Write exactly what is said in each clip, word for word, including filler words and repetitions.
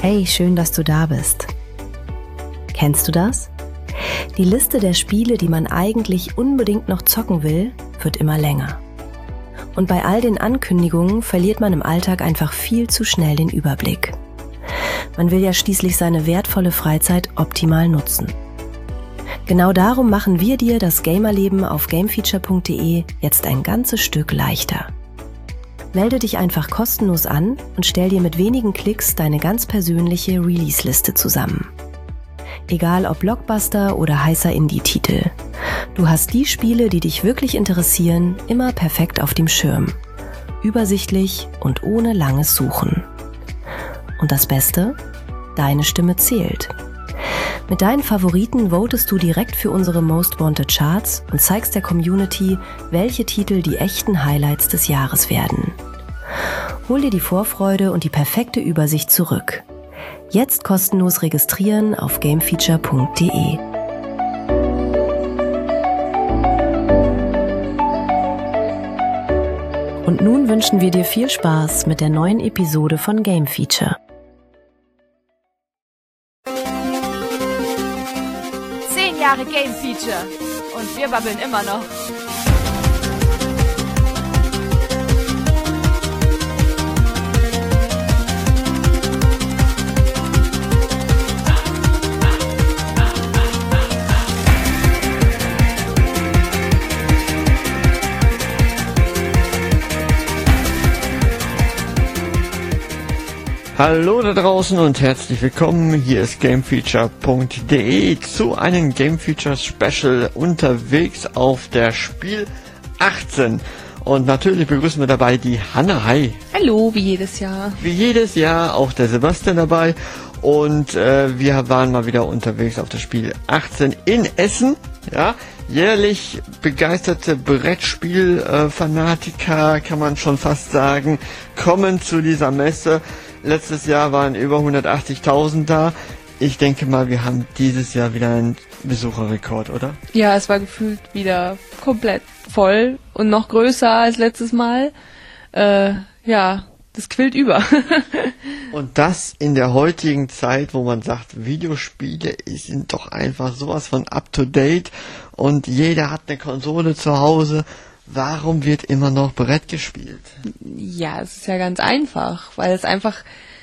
Hey, schön, dass du da bist. Kennst du das? Die Liste der Spiele, die man eigentlich unbedingt noch zocken will, wird immer länger. Und bei all den Ankündigungen verliert man im Alltag einfach viel zu schnell den Überblick. Man will ja schließlich seine wertvolle Freizeit optimal nutzen. Genau darum machen wir dir das Gamerleben auf gamefeature punkt de jetzt ein ganzes Stück leichter. Melde dich einfach kostenlos an und stell dir mit wenigen Klicks deine ganz persönliche Release-Liste zusammen. Egal ob Blockbuster oder heißer Indie-Titel. Du hast die Spiele, die dich wirklich interessieren, immer perfekt auf dem Schirm. Übersichtlich und ohne langes Suchen. Und das Beste? Deine Stimme zählt. Mit deinen Favoriten votest du direkt für unsere Most Wanted Charts und zeigst der Community, welche Titel die echten Highlights des Jahres werden. Hol dir die Vorfreude und die perfekte Übersicht zurück. Jetzt kostenlos registrieren auf gamefeature punkt de. Und nun wünschen wir dir viel Spaß mit der neuen Episode von Game Feature. Zehn Jahre Game Feature und wir babbeln immer noch. Hallo da draußen und herzlich willkommen, hier ist gamefeature punkt de zu einem Game Feature Special unterwegs auf der Spiel achtzehn. Und natürlich begrüßen wir dabei die Hanna. Hi. Hallo, wie jedes Jahr. Wie jedes Jahr auch der Sebastian dabei. Und äh, wir waren mal wieder unterwegs auf der Spiel achtzehn in Essen. Ja, jährlich begeisterte Brettspiel-Fanatiker, äh, kann man schon fast sagen, kommen zu dieser Messe. Letztes Jahr waren über hundertachtzigtausend da. Ich denke mal, wir haben dieses Jahr wieder einen Besucherrekord, oder? Ja, es war gefühlt wieder komplett voll und noch größer als letztes Mal. Äh, ja, das quillt über. Und das in der heutigen Zeit, wo man sagt, Videospiele sind doch einfach sowas von up-to-date und jeder hat eine Konsole zu Hause. Warum wird immer noch Brett gespielt? Ja, es ist ja ganz einfach, weil es einfach,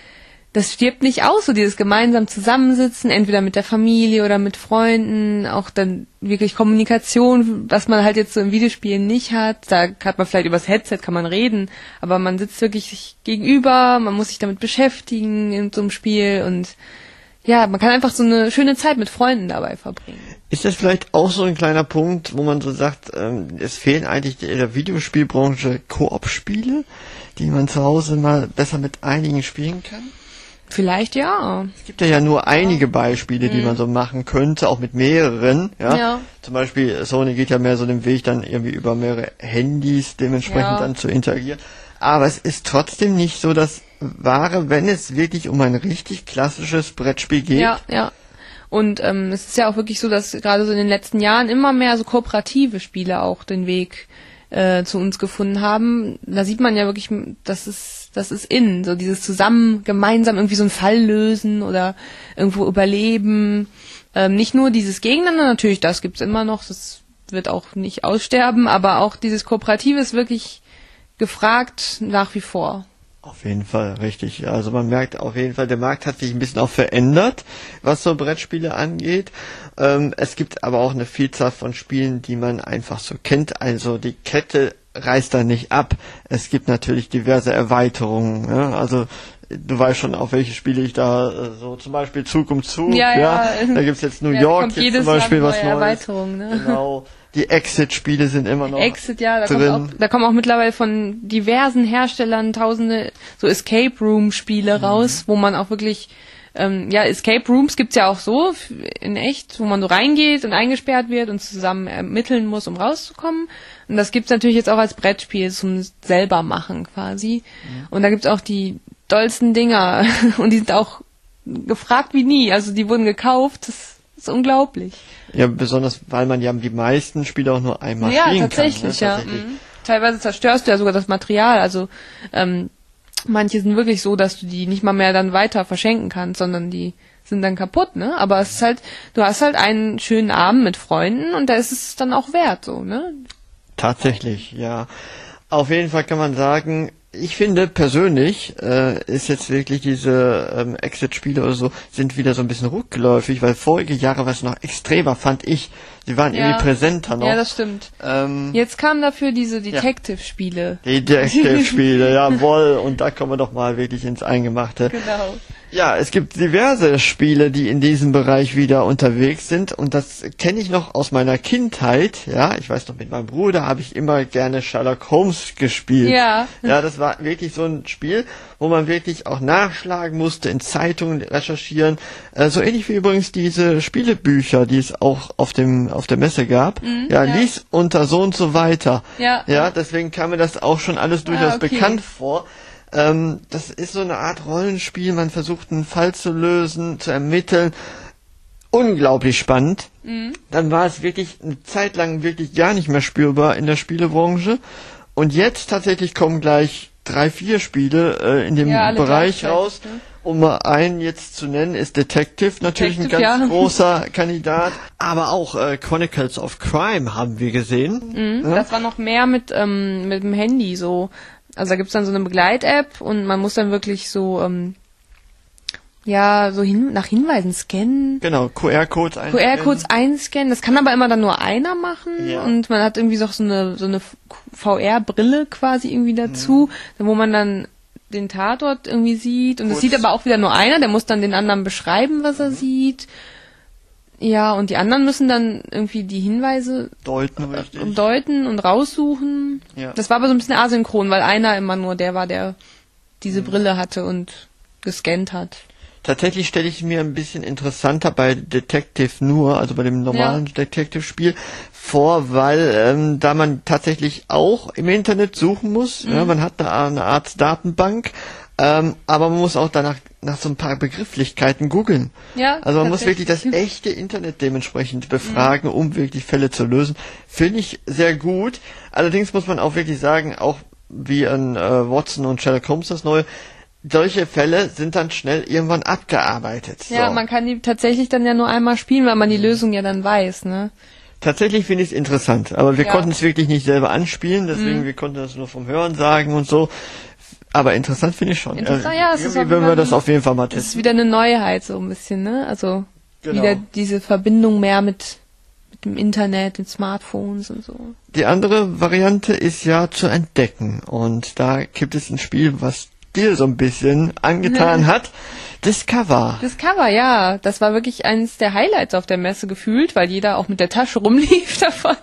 das stirbt nicht aus, so dieses gemeinsam Zusammensitzen, entweder mit der Familie oder mit Freunden, auch dann wirklich Kommunikation, was man halt jetzt so im Videospielen nicht hat. Da hat man vielleicht übers Headset, kann man reden, aber man sitzt wirklich sich gegenüber, man muss sich damit beschäftigen in so einem Spiel und ja, man kann einfach so eine schöne Zeit mit Freunden dabei verbringen. Ist das vielleicht auch so ein kleiner Punkt, wo man so sagt, ähm, es fehlen eigentlich in der Videospielbranche Koop-Spiele, die man zu Hause mal besser mit einigen spielen kann? Vielleicht ja. Es gibt ja, ja nur einige Beispiele, die mhm. man so machen könnte, auch mit mehreren. Ja? Ja. Zum Beispiel Sony geht ja mehr so den Weg, dann irgendwie über mehrere Handys dementsprechend ja. dann zu interagieren. Aber es ist trotzdem nicht so das Wahre, wenn es wirklich um ein richtig klassisches Brettspiel geht. Ja, ja. Und ähm, es ist ja auch wirklich so, dass gerade so in den letzten Jahren immer mehr so kooperative Spiele auch den Weg äh, zu uns gefunden haben. Da sieht man ja wirklich, das ist, das ist in, so dieses zusammen, gemeinsam irgendwie so einen Fall lösen oder irgendwo überleben. Ähm, nicht nur dieses Gegeneinander, natürlich, das gibt's immer noch, das wird auch nicht aussterben, aber auch dieses Kooperative ist wirklich gefragt nach wie vor. Auf jeden Fall, richtig. Also man merkt auf jeden Fall, der Markt hat sich ein bisschen auch verändert, was so Brettspiele angeht. Ähm, es gibt aber auch eine Vielzahl von Spielen, die man einfach so kennt. Also die Kette reißt da nicht ab. Es gibt natürlich diverse Erweiterungen. Ja? Also du weißt schon, auf welche Spiele ich da äh, so zum Beispiel Zug um Zug. Ja, ja. ja. Da gibt's jetzt New ja, York jetzt zum Beispiel was Neues. Erweiterung, ne? Genau. Die Exit-Spiele sind immer noch Exit, ja, da drin. Kommt auch, da kommen auch mittlerweile von diversen Herstellern tausende so Escape Room-Spiele mhm. raus, wo man auch wirklich, ähm, ja, Escape Rooms gibt's ja auch so in echt, wo man so reingeht und eingesperrt wird und zusammen ermitteln muss, um rauszukommen. Und das gibt's natürlich jetzt auch als Brettspiel zum selber machen quasi. Mhm. Und da gibt's auch die dollsten Dinger und die sind auch gefragt wie nie. Also die wurden gekauft, das ist unglaublich. Ja, besonders, weil man ja die meisten Spiele auch nur einmal ja, spielen tatsächlich, kann. Ja, tatsächlich, ja. Mhm. Teilweise zerstörst du ja sogar das Material. Also ähm, manche sind wirklich so, dass du die nicht mal mehr dann weiter verschenken kannst, sondern die sind dann kaputt, ne? Aber es ist halt, du hast halt einen schönen Abend mit Freunden und da ist es dann auch wert, so, ne? Tatsächlich, ja. Auf jeden Fall kann man sagen, ich finde persönlich äh, ist jetzt wirklich diese ähm, Exit-Spiele oder so sind wieder so ein bisschen rückläufig, weil vorige Jahre was noch extremer fand ich. Sie waren Ja. irgendwie präsenter noch. Ja, das stimmt. Ähm, Jetzt kamen dafür diese Detective-Spiele. die Detective-Spiele, jawohl. Und da kommen wir doch mal wirklich ins Eingemachte. Genau. Ja, es gibt diverse Spiele, die in diesem Bereich wieder unterwegs sind und das kenne ich noch aus meiner Kindheit. Ja, ich weiß noch, mit meinem Bruder habe ich immer gerne Sherlock Holmes gespielt. Ja. Ja, das war wirklich so ein Spiel, wo man wirklich auch nachschlagen musste, in Zeitungen recherchieren. Äh, so ähnlich wie übrigens diese Spielebücher, die es auch auf dem auf der Messe gab. Mhm, ja, ja. lies unter so und so weiter. Ja. Ja, deswegen kam mir das auch schon alles durchaus Ah, okay. bekannt vor. Ähm, das ist so eine Art Rollenspiel, man versucht einen Fall zu lösen, zu ermitteln. Unglaublich spannend. Mhm. Dann war es wirklich eine Zeit lang wirklich gar nicht mehr spürbar in der Spielebranche. Und jetzt tatsächlich kommen gleich drei, vier Spiele äh, in dem Ja, alle Bereich gleichzeitig, raus. ne? Um mal einen jetzt zu nennen, ist Detective natürlich Detective, ein ganz ja. großer Kandidat. Aber auch äh, Chronicles of Crime haben wir gesehen. Mhm. Ja? Das war noch mehr mit, ähm, mit dem Handy so. Also da gibt's dann so eine Begleit-App und man muss dann wirklich so, ähm, ja, so hin, nach Hinweisen scannen. Genau, Q R-Codes Q R-Codes einscannen. Das kann aber immer dann nur einer machen Ja. und man hat irgendwie so so eine, so eine V R-Brille quasi irgendwie dazu, Mhm. wo man dann den Tatort irgendwie sieht und es Kurz. sieht aber auch wieder nur einer, der muss dann den anderen beschreiben, was er Mhm. sieht. Ja, und die anderen müssen dann irgendwie die Hinweise Deuten, richtig. deuten und raussuchen. Ja. Das war aber so ein bisschen asynchron, weil einer immer nur der war, der diese Brille hatte und gescannt hat. Tatsächlich stelle ich mir ein bisschen interessanter bei Detective nur, also bei dem normalen Detective-Spiel, vor, weil ähm, da man tatsächlich auch im Internet suchen muss. Mhm. Ja, man hat da eine Art Datenbank, ähm, aber man muss auch danach nach so ein paar Begrifflichkeiten googeln. Ja, Also man muss wirklich tatsächlich. das echte Internet dementsprechend befragen, um wirklich Fälle zu lösen. Finde ich sehr gut. Allerdings muss man auch wirklich sagen, auch wie an äh, Watson und Sherlock Holmes das neue, solche Fälle sind dann schnell irgendwann abgearbeitet. Ja, so. man kann die tatsächlich dann ja nur einmal spielen, weil man die Lösung ja dann weiß, ne? Tatsächlich finde ich es interessant, aber wir Ja. konnten es wirklich nicht selber anspielen, deswegen Mhm. wir konnten das nur vom Hören sagen und so. Aber interessant finde ich schon. Interessant, Äh, ja, es ist irgendwie auf würden jeden wir das Fall- auf jeden Fall mal Das ist testen. wieder eine Neuheit so ein bisschen, ne? Also Genau. wieder diese Verbindung mehr mit, mit dem Internet, mit Smartphones und so. Die andere Variante ist ja zu entdecken und da gibt es ein Spiel, was dir so ein bisschen angetan hat. Discover. Discover, ja, das war wirklich eines der Highlights auf der Messe gefühlt, weil jeder auch mit der Tasche rumlief davon.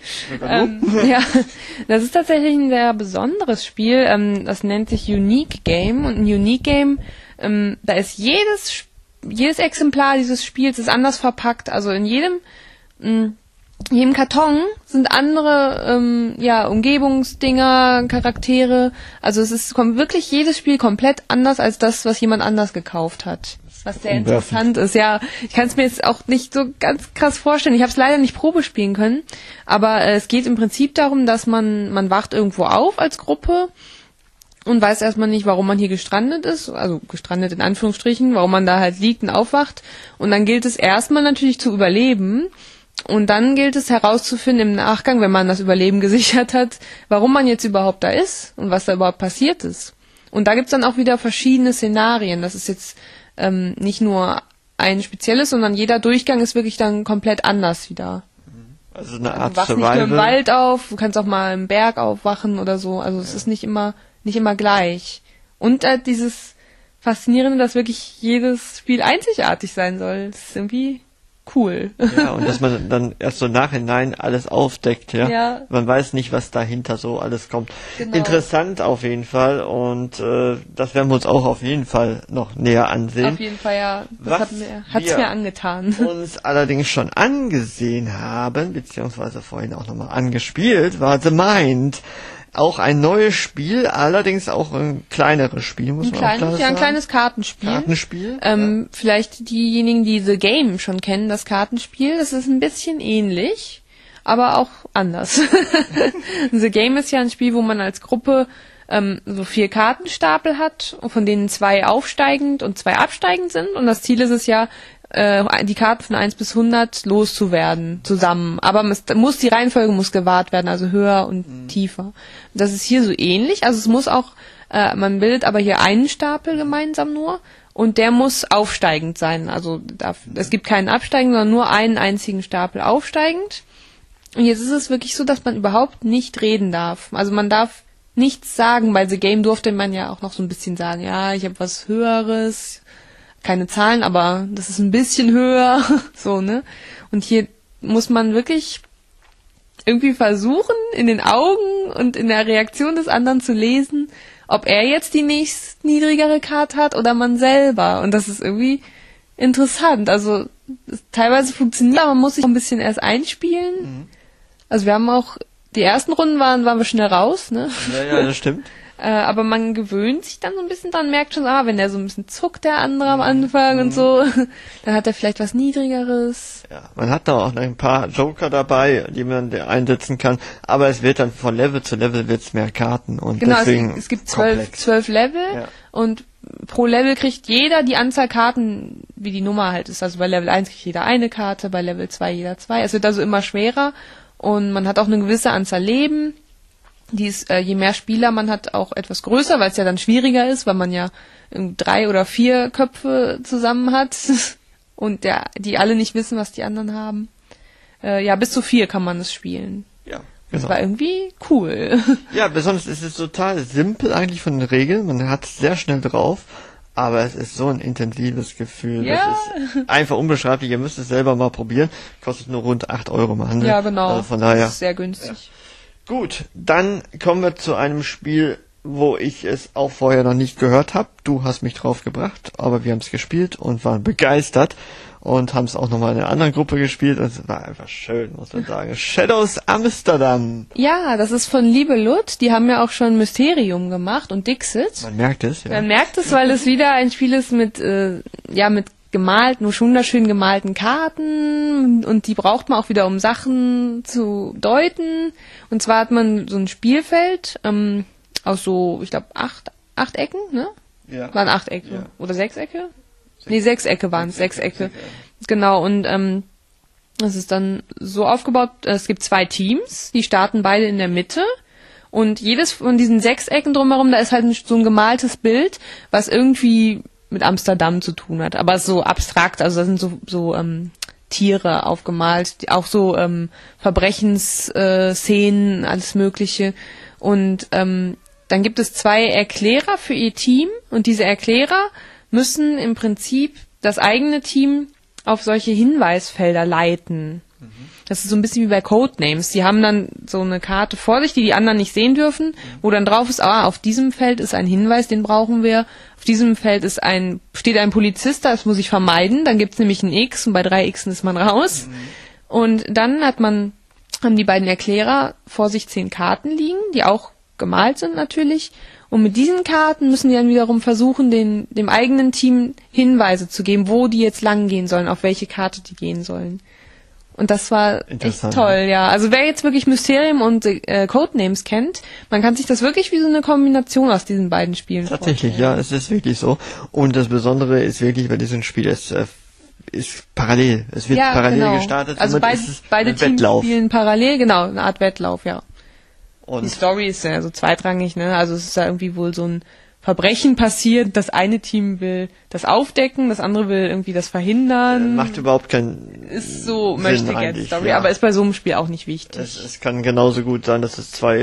ähm, ja, das ist tatsächlich ein sehr besonderes Spiel. Ähm, das nennt sich Unique Game und ein Unique Game, ähm, da ist jedes Sp- jedes Exemplar dieses Spiels ist anders verpackt. Also in jedem mh, in jedem Karton sind andere ähm, ja Umgebungsdinger, Charaktere. Also es ist kommt wirklich jedes Spiel komplett anders als das, was jemand anders gekauft hat. Was sehr Umwerfend. interessant ist. Ja, ich kann es mir jetzt auch nicht so ganz krass vorstellen. Ich habe es leider nicht Probe spielen können, aber äh, es geht im Prinzip darum, dass man man wacht irgendwo auf als Gruppe und weiß erstmal nicht, warum man hier gestrandet ist, also gestrandet in Anführungsstrichen, warum man da halt liegt und aufwacht. Und dann gilt es erstmal natürlich zu überleben. Und dann gilt es herauszufinden im Nachgang, wenn man das Überleben gesichert hat, warum man jetzt überhaupt da ist und was da überhaupt passiert ist. Und da gibt's dann auch wieder verschiedene Szenarien. Das ist jetzt ähm, nicht nur ein spezielles, sondern jeder Durchgang ist wirklich dann komplett anders wieder. Also eine Du Art wachst nicht nur im Survival. Wald auf, du kannst auch mal im Berg aufwachen oder so. Also es ist nicht immer nicht immer gleich. Und äh, dieses Faszinierende, dass wirklich jedes Spiel einzigartig sein soll. Das ist irgendwie cool. Ja, und dass man dann erst so nachhinein alles aufdeckt, ja. Ja. Man weiß nicht, was dahinter so alles kommt. Genau. Interessant auf jeden Fall und äh, das werden wir uns auch auf jeden Fall noch näher ansehen. Auf jeden Fall, ja. Das Was hat mir, hat's wir mir angetan. uns allerdings schon angesehen haben, beziehungsweise vorhin auch nochmal angespielt, war The Mind. Auch ein neues Spiel, allerdings auch ein kleineres Spiel, muss Ein, man auch klar kleines, ja, ein sagen. kleines Kartenspiel. Kartenspiel. Ähm, Vielleicht diejenigen, die The Game schon kennen, das Kartenspiel, das ist ein bisschen ähnlich, aber auch anders. The Game ist ja ein Spiel, wo man als Gruppe ähm, so vier Kartenstapel hat, von denen zwei aufsteigend und zwei absteigend sind. Und das Ziel ist es ja, äh, die Karten von eins bis hundert loszuwerden, zusammen. Aber es muss, die Reihenfolge muss gewahrt werden, also höher und mhm. tiefer. Das ist hier so ähnlich. Also es muss auch, äh, man bildet aber hier einen Stapel gemeinsam nur. Und der muss aufsteigend sein. Also darf, es gibt keinen absteigend, sondern nur einen einzigen Stapel aufsteigend. Und jetzt ist es wirklich so, dass man überhaupt nicht reden darf. Also man darf nichts sagen. Bei The Game durfte man ja auch noch so ein bisschen sagen, ja, ich habe was Höheres, keine Zahlen, aber das ist ein bisschen höher. So, ne? Und hier muss man wirklich irgendwie versuchen, in den Augen und in der Reaktion des anderen zu lesen, ob er jetzt die nächst niedrigere Karte hat oder man selber. Und das ist irgendwie interessant. Also es teilweise funktioniert, aber man muss sich ein bisschen erst einspielen. Mhm. Also wir haben auch, die ersten Runden waren, waren wir schnell raus, ne? Ja, ja, das stimmt. äh, aber man gewöhnt sich dann so ein bisschen dran, merkt schon, ah, wenn der so ein bisschen zuckt, der andere am Anfang mhm. und so, dann hat er vielleicht was Niedrigeres. Ja, man hat da auch ein paar Joker dabei, die man einsetzen kann, aber es wird dann von Level zu Level wird's mehr Karten und genau, deswegen es, es gibt zwölf, zwölf Level ja. und pro Level kriegt jeder die Anzahl Karten, wie die Nummer halt ist. Also bei Level eins kriegt jeder eine Karte, bei Level zwei jeder zwei. Es wird also immer schwerer und man hat auch eine gewisse Anzahl Leben. Die ist, äh, je mehr Spieler man hat, auch etwas größer, weil es ja dann schwieriger ist, weil man ja drei oder vier Köpfe zusammen hat und der, die alle nicht wissen, was die anderen haben. Äh, ja, bis zu vier kann man es spielen. Ja. Das genau. war irgendwie cool. Ja, besonders ist es total simpel eigentlich von den Regeln. Man hat es sehr schnell drauf, aber es ist so ein intensives Gefühl. Ja. Das ist einfach unbeschreiblich. Ihr müsst es selber mal probieren. Kostet nur rund acht Euro im Handel. Ja, genau. Also von daher. Das ist sehr günstig. Ja. Gut, dann kommen wir zu einem Spiel, wo ich es auch vorher noch nicht gehört habe. Du hast mich drauf gebracht, aber wir haben es gespielt und waren begeistert und haben es auch nochmal in einer anderen Gruppe gespielt und es war einfach schön, muss man sagen. Shadows Amsterdam. Ja, das ist von Libelut. Die haben ja auch schon Mysterium gemacht und Dixit. Man merkt es, ja. Man merkt es, weil es wieder ein Spiel ist mit, äh, ja, mit gemalten, nur wunderschön gemalten Karten und die braucht man auch wieder, um Sachen zu deuten. Und zwar hat man so ein Spielfeld ähm, aus so, ich glaube, acht, acht Ecken, ne? Ja. Waren acht Ecke. Ja. Oder sechs Ecke? Sechs. Nee, sechs Ecke waren es, sechs, sechs Ecke. Ecke. Genau, und ähm, es ist dann so aufgebaut, es gibt zwei Teams, die starten beide in der Mitte. Und jedes von diesen sechs Ecken drumherum, da ist halt so ein gemaltes Bild, was irgendwie mit Amsterdam zu tun hat, aber so abstrakt, also da sind so so ähm, Tiere aufgemalt, auch so ähm, Verbrechensszenen, äh, alles Mögliche. Und ähm, dann gibt es zwei Erklärer für ihr Team und diese Erklärer müssen im Prinzip das eigene Team auf solche Hinweisfelder leiten. Mhm. Das ist so ein bisschen wie bei Codenames. Die haben dann so eine Karte vor sich, die die anderen nicht sehen dürfen, mhm. wo dann drauf ist, ah, auf diesem Feld ist ein Hinweis, den brauchen wir. Auf diesem Feld ist ein, steht ein Polizist, das muss ich vermeiden. Dann gibt's nämlich ein X und bei drei Xen ist man raus. Mhm. Und dann hat man, haben die beiden Erklärer vor sich zehn Karten liegen, die auch gemalt sind natürlich. Und mit diesen Karten müssen die dann wiederum versuchen, den, dem eigenen Team Hinweise zu geben, wo die jetzt lang gehen sollen, auf welche Karte die gehen sollen. Und das war echt toll, ja. Also wer jetzt wirklich Mysterium und äh, Codenames kennt, man kann sich das wirklich wie so eine Kombination aus diesen beiden Spielen Tatsächlich, vorstellen. ja, es ist wirklich so. Und das Besondere ist wirklich bei diesem Spiel, es äh, ist parallel. Es wird ja, parallel genau. gestartet. Also beid, beide Teams Wettlauf. spielen parallel, genau, eine Art Wettlauf, ja. Und die Story ist ja so zweitrangig, ne? Also es ist ja irgendwie wohl so ein Verbrechen passiert, das eine Team will das aufdecken, das andere will irgendwie das verhindern. Macht überhaupt keinen Ist so Sinn möchte gerne Story, ja. aber ist bei so einem Spiel auch nicht wichtig. Es, es kann genauso gut sein, dass es zwei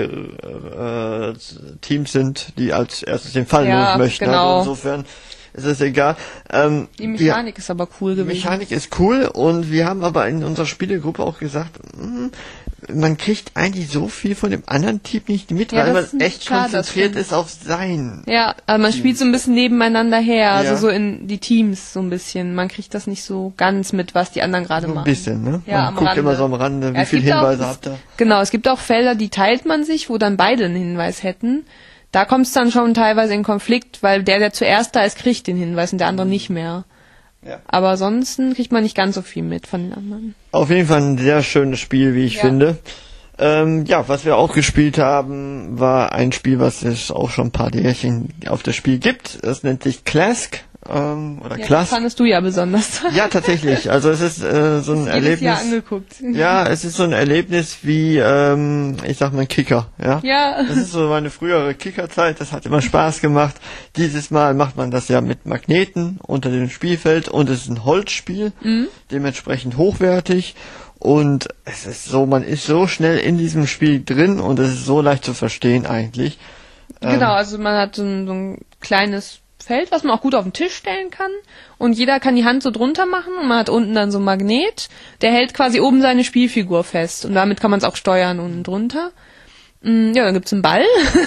äh, Teams sind, die als erstes den Fall ja, lösen möchten. Genau. Also insofern ist es egal. Ähm, die Mechanik wir, ist aber cool gewesen. Die Mechanik ist cool und wir haben aber in unserer Spielegruppe auch gesagt, mh, man kriegt eigentlich so viel von dem anderen Team nicht mit, ja, weil man echt klar, konzentriert ist auf sein. Ja, aber man Team. spielt so ein bisschen nebeneinander her, also ja. so in die Teams so ein bisschen. Man kriegt das nicht so ganz mit, was die anderen gerade machen. Ein bisschen, ne? Ja, man guckt Rande. immer so am Rande, wie ja, viele Hinweise auch, habt ihr. Genau, es gibt auch Felder, die teilt man sich, wo dann beide einen Hinweis hätten. Da kommt es dann schon teilweise in Konflikt, weil der, der zuerst da ist, kriegt den Hinweis und der andere nicht mehr. Ja. Aber ansonsten kriegt man nicht ganz so viel mit von den anderen. Auf jeden Fall ein sehr schönes Spiel, wie ich ja. finde. Ähm, ja, was wir auch gespielt haben, war ein Spiel, was es auch schon ein paar Jährchen auf das Spiel gibt. Das nennt sich Clask. Ähm, oder ja, Clask. Das fandest du ja besonders. Ja, tatsächlich. Also es ist äh, so ein das Erlebnis. Jahr angeguckt. Ja, es ist so ein Erlebnis wie, ähm, ich sag mal, ein Kicker. Ja. Ja. Das ist so meine frühere Kickerzeit. Das hat immer Spaß gemacht. Dieses Mal macht man das ja mit Magneten unter dem Spielfeld und es ist ein Holzspiel, mhm. dementsprechend hochwertig. Und es ist so, man ist so schnell in diesem Spiel drin und es ist so leicht zu verstehen eigentlich. Genau, ähm, also man hat so ein, so ein kleines Feld, was man auch gut auf den Tisch stellen kann. Und jeder kann die Hand so drunter machen und man hat unten dann so ein Magnet, der hält quasi oben seine Spielfigur fest. Und damit kann man es auch steuern unten drunter. Ja, dann gibt's einen Ball.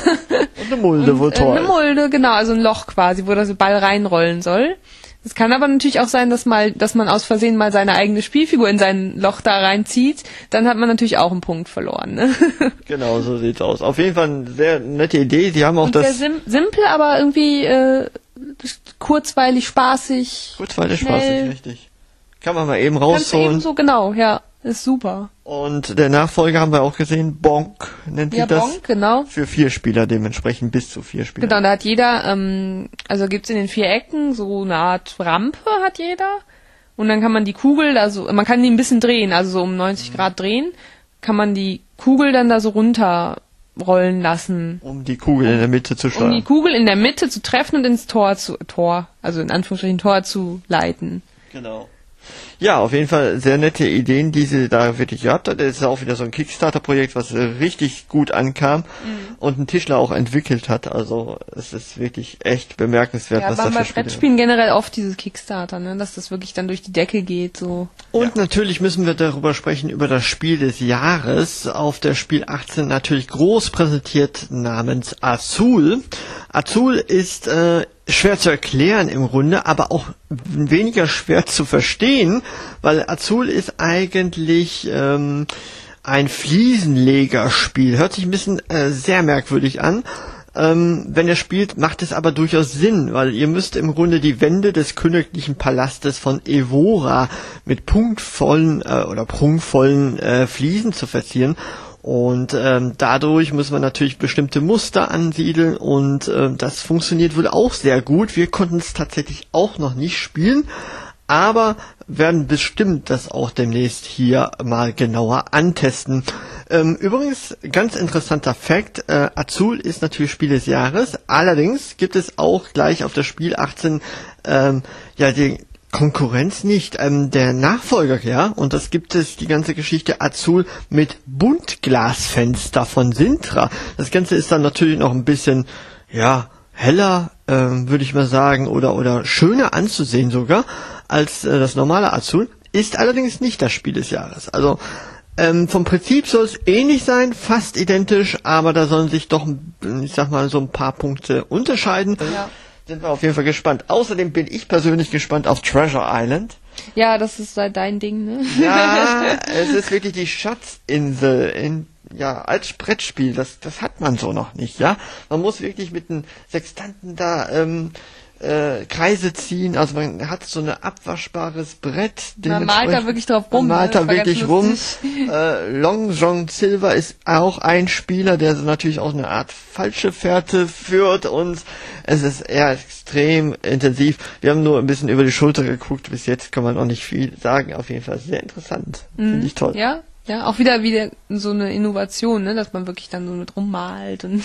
Und eine Mulde, und, wo Tor Eine Mulde, genau, also ein Loch quasi, wo der Ball reinrollen soll. Es kann aber natürlich auch sein, dass mal, dass man aus Versehen mal seine eigene Spielfigur in sein Loch da reinzieht. Dann hat man natürlich auch einen Punkt verloren. Ne? Genau, so sieht's aus. Auf jeden Fall eine sehr nette Idee. Sie haben auch und das sehr sim- simpel, aber irgendwie äh, kurzweilig, spaßig. Kurzweilig, schnell. spaßig, richtig. Kann man mal eben rausholen. Ganz eben so, genau, ja. Ist super. Und der Nachfolger haben wir auch gesehen, Bonk nennt sich ja, das. Bonk, genau. Für vier Spieler dementsprechend, bis zu vier Spieler. Genau, da hat jeder, ähm, also gibt's in den vier Ecken so eine Art Rampe hat jeder. Und dann kann man die Kugel, also man kann die ein bisschen drehen, also so um neunzig mhm. Grad drehen, kann man die Kugel dann da so runterrollen lassen. Um die Kugel in der Mitte zu steuern. Um die Kugel in der Mitte zu treffen und ins Tor zu, Tor, also in Anführungsstrichen Tor zu leiten. Genau. Ja, auf jeden Fall sehr nette Ideen, die sie da wirklich gehabt hat. Das ist auch wieder so ein Kickstarter-Projekt, was richtig gut ankam mhm. und ein Tischler auch entwickelt hat. Also es ist wirklich echt bemerkenswert, ja, was da für bei Spiele Brettspielen generell oft dieses Kickstarter, ne, dass das wirklich dann durch die Decke geht. So. Und ja. natürlich müssen wir darüber sprechen, über das Spiel des Jahres. Auf der Spiel achtzehn natürlich groß präsentiert namens Azul. Azul ist äh, schwer zu erklären im Grunde, aber auch weniger schwer zu verstehen, weil Azul ist eigentlich ähm, ein Fliesenlegerspiel. Hört sich ein bisschen äh, sehr merkwürdig an. Ähm, wenn ihr spielt, macht es aber durchaus Sinn, weil ihr müsst im Grunde die Wände des königlichen Palastes von Evora mit punktvollen äh, oder prunkvollen äh, Fliesen zu verzieren. Und ähm, dadurch muss man natürlich bestimmte Muster ansiedeln und äh, das funktioniert wohl auch sehr gut. Wir konnten es tatsächlich auch noch nicht spielen, aber werden bestimmt das auch demnächst hier mal genauer antesten. Ähm, übrigens, ganz interessanter Fakt, äh, Azul ist natürlich Spiel des Jahres, allerdings gibt es auch gleich auf der Spiel achtzehn ähm, ja die Konkurrenz nicht, ähm, der Nachfolger, ja, und das gibt es, die ganze Geschichte Azul mit Buntglasfenster von Sintra. Das Ganze ist dann natürlich noch ein bisschen, ja, heller, ähm, würde ich mal sagen, oder oder schöner anzusehen sogar, als äh, das normale Azul, ist allerdings nicht das Spiel des Jahres. Also, ähm, vom Prinzip soll es ähnlich sein, fast identisch, aber da sollen sich doch, ich sag mal, so ein paar Punkte unterscheiden. Ja. Sind wir auf jeden Fall gespannt. Außerdem bin ich persönlich gespannt auf Treasure Island. Ja, das ist halt dein Ding, ne? Ja, es ist wirklich die Schatzinsel in, ja, als Brettspiel. Das, das hat man so noch nicht, ja. Man muss wirklich mit den Sextanten da, ähm, äh, Kreise ziehen, also man hat so ein abwaschbares Brett. Man malt da wirklich drauf rum. Man malt da wirklich rum. Lustig. Äh, Long John Silver ist auch ein Spieler, der so natürlich auch eine Art falsche Fährte führt und es ist eher extrem intensiv. Wir haben nur ein bisschen über die Schulter geguckt, bis jetzt kann man noch nicht viel sagen. Auf jeden Fall sehr interessant. Mhm. Finde ich toll. Ja. Ja, auch wieder wieder so eine Innovation, ne, dass man wirklich dann so mit rummalt und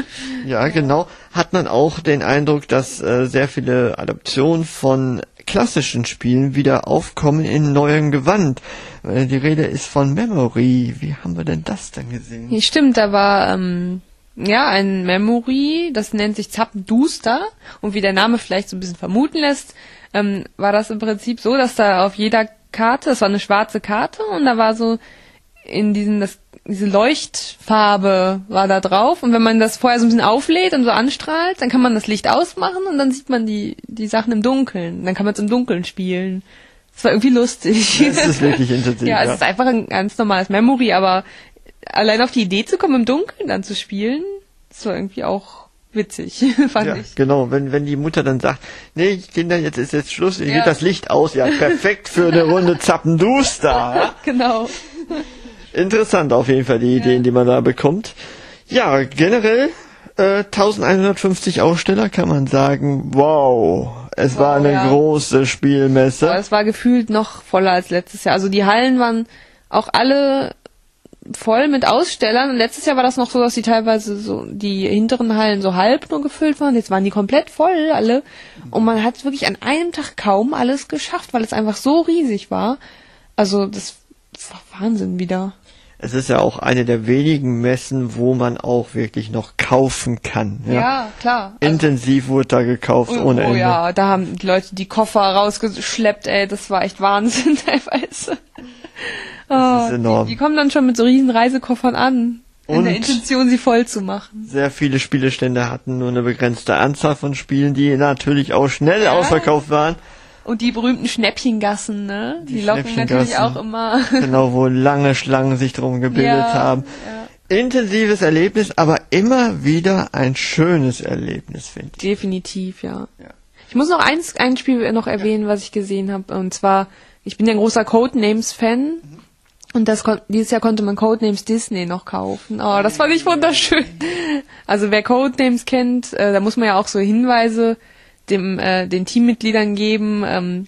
ja, genau. Hat man auch den Eindruck, dass äh, sehr viele Adaptionen von klassischen Spielen wieder aufkommen in neuem Gewand. Äh, die Rede ist von Memory. Wie haben wir denn das denn gesehen? Ja, stimmt, da war ähm, ja ein Memory, das nennt sich Zappenduster und wie der Name vielleicht so ein bisschen vermuten lässt, ähm, war das im Prinzip so, dass da auf jeder Karte, das war eine schwarze Karte und da war so in diesen, das, diese Leuchtfarbe war da drauf und wenn man das vorher so ein bisschen auflädt und so anstrahlt, dann kann man das Licht ausmachen und dann sieht man die, die Sachen im Dunkeln. Dann kann man es im Dunkeln spielen. Das war irgendwie lustig. Das ist wirklich intensiv. Ja, es ja. ist einfach ein ganz normales Memory, aber allein auf die Idee zu kommen, im Dunkeln dann zu spielen, das war irgendwie auch witzig, fand ja, ich. Genau, wenn wenn die Mutter dann sagt, nee, Kinder, jetzt ist jetzt Schluss, ich ja. geht das Licht aus, ja, perfekt für eine Runde Zappenduster. Genau. Interessant auf jeden Fall, die Ideen, ja. die man da bekommt. Ja, generell äh, elfhundertfünfzig Aussteller, kann man sagen, wow, es wow, war eine ja. große Spielmesse. Aber es war gefühlt noch voller als letztes Jahr. Also die Hallen waren auch alle voll mit Ausstellern. Und letztes Jahr war das noch so, dass die teilweise so die hinteren Hallen so halb nur gefüllt waren. Jetzt waren die komplett voll, alle. Und man hat wirklich an einem Tag kaum alles geschafft, weil es einfach so riesig war. Also das, das war Wahnsinn wieder. Es ist ja auch eine der wenigen Messen, wo man auch wirklich noch kaufen kann. Ja, ja klar. Intensiv also, wurde da gekauft, oh, ohne Ende. Oh ja, da haben die Leute die Koffer rausgeschleppt, ey, das war echt Wahnsinn teilweise. Oh, ist enorm. Die, die kommen dann schon mit so riesen Reisekoffern an, in und der Intention, sie voll zu machen. Sehr viele Spielestände hatten nur eine begrenzte Anzahl von Spielen, die natürlich auch schnell ja. ausverkauft waren. Und die berühmten Schnäppchengassen, ne? Die, die locken natürlich auch immer. Genau, wo lange Schlangen sich drum gebildet ja, haben. Ja. Intensives Erlebnis, aber immer wieder ein schönes Erlebnis, finde ich. Definitiv, ja. ja. Ich muss noch eins, ein Spiel noch erwähnen, was ich gesehen habe. Und zwar, ich bin ja ein großer Codenames-Fan. Und das dieses Jahr konnte man Codenames Disney noch kaufen. Oh, das fand ich wunderschön. Also wer Codenames kennt, äh, da muss man ja auch so Hinweise dem äh, den Teammitgliedern geben ähm,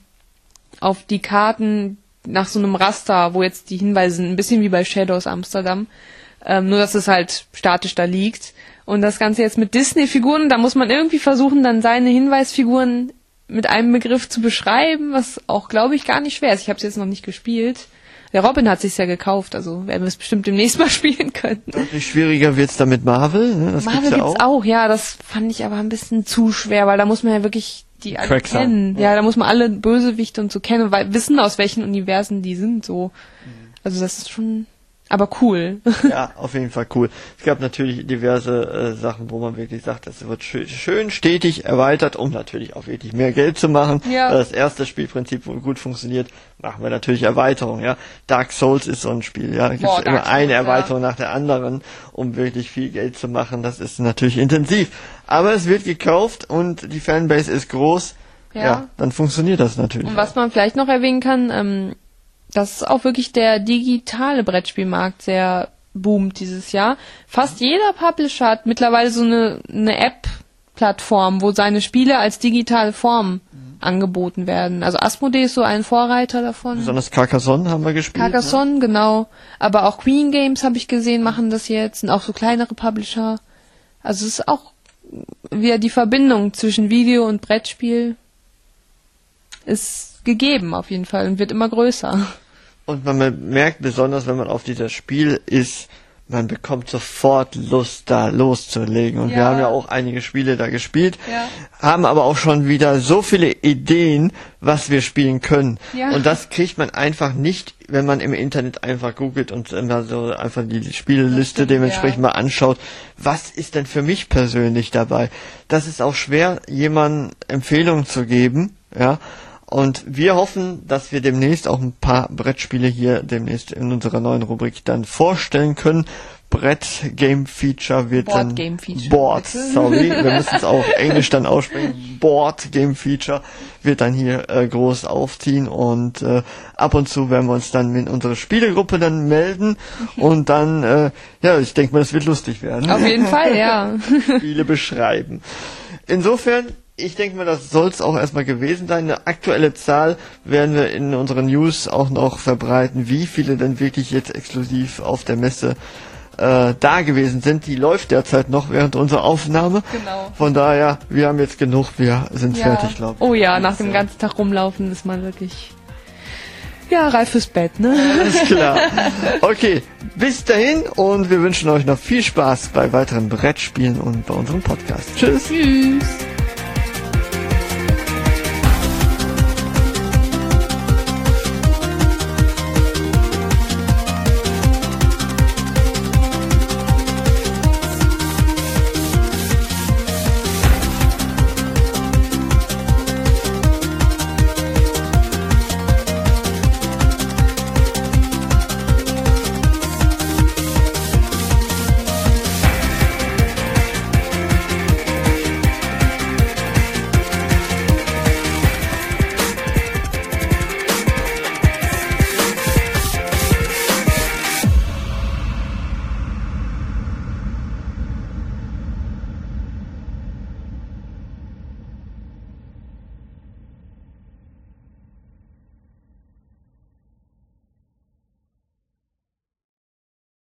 auf die Karten nach so einem Raster, wo jetzt die Hinweise sind, ein bisschen wie bei Shadows Amsterdam. Ähm, nur dass es halt statisch da liegt. Und das Ganze jetzt mit Disney-Figuren, da muss man irgendwie versuchen, dann seine Hinweisfiguren mit einem Begriff zu beschreiben, was auch, glaube ich, gar nicht schwer ist. Ich habe es jetzt noch nicht gespielt. Der Robin hat sich's ja gekauft, also werden wir es bestimmt demnächst mal spielen können. Deutlich schwieriger wird's dann mit Marvel, ne? Das Marvel gibt's, ja gibt's auch. auch, ja, das fand ich aber ein bisschen zu schwer, weil da muss man ja wirklich die alle Cracks kennen. Ja. ja, da muss man alle Bösewichte und so kennen, weil wissen, aus welchen Universen die sind, so. Also das ist schon, aber cool. Ja, auf jeden Fall cool. Es gab natürlich diverse äh, Sachen, wo man wirklich sagt, das wird schön, schön stetig erweitert, um natürlich auch wirklich mehr Geld zu machen. Ja. Das erste Spielprinzip, wo gut funktioniert, machen wir natürlich Erweiterung. Ja, Dark Souls ist so ein Spiel. Ja, da gibt es immer eine Erweiterung ja. nach der anderen, um wirklich viel Geld zu machen. Das ist natürlich intensiv. Aber es wird gekauft und die Fanbase ist groß. Ja, ja dann funktioniert das natürlich. Und was man vielleicht noch erwähnen kann, ähm, dass auch wirklich der digitale Brettspielmarkt sehr boomt dieses Jahr. Fast jeder Publisher hat mittlerweile so eine, eine App-Plattform, wo seine Spiele als digitale Form mhm. angeboten werden. Also Asmodee ist so ein Vorreiter davon. Besonders Carcassonne haben wir gespielt. Carcassonne, ne? Genau. Aber auch Queen Games, habe ich gesehen, machen das jetzt. Und auch so kleinere Publisher. Also es ist auch wieder die Verbindung zwischen Video und Brettspiel ist gegeben auf jeden Fall und wird immer größer. Und man merkt besonders, wenn man auf dieses Spiel ist, man bekommt sofort Lust, da loszulegen. Und ja. wir haben ja auch einige Spiele da gespielt, ja. haben aber auch schon wieder so viele Ideen, was wir spielen können. Ja. Und das kriegt man einfach nicht, wenn man im Internet einfach googelt und immer so einfach die Spieleliste stimmt, dementsprechend ja. mal anschaut. Was ist denn für mich persönlich dabei? Das ist auch schwer, jemandem Empfehlungen zu geben, ja. Und wir hoffen, dass wir demnächst auch ein paar Brettspiele hier demnächst in unserer neuen Rubrik dann vorstellen können. Brett Game Feature wird Board dann Game Feature. Board, sorry, wir müssen es auch Englisch dann aussprechen. Board Game Feature wird dann hier äh, groß aufziehen und äh, ab und zu werden wir uns dann in unsere Spielegruppe dann melden und dann, äh, ja, ich denke mal, das wird lustig werden. Auf jeden Fall, ja. Spiele beschreiben. Insofern, ich denke mal, das soll es auch erstmal gewesen sein. Eine aktuelle Zahl werden wir in unseren News auch noch verbreiten, wie viele denn wirklich jetzt exklusiv auf der Messe äh, da gewesen sind. Die läuft derzeit noch während unserer Aufnahme. Genau. Von daher, wir haben jetzt genug, wir sind ja. fertig, glaube ich. Oh ja, nach dem ganzen Tag rumlaufen ist man wirklich ja reif fürs Bett, ne? Alles klar. Okay, bis dahin und wir wünschen euch noch viel Spaß bei weiteren Brettspielen und bei unserem Podcast. Tschüss. Tschüss.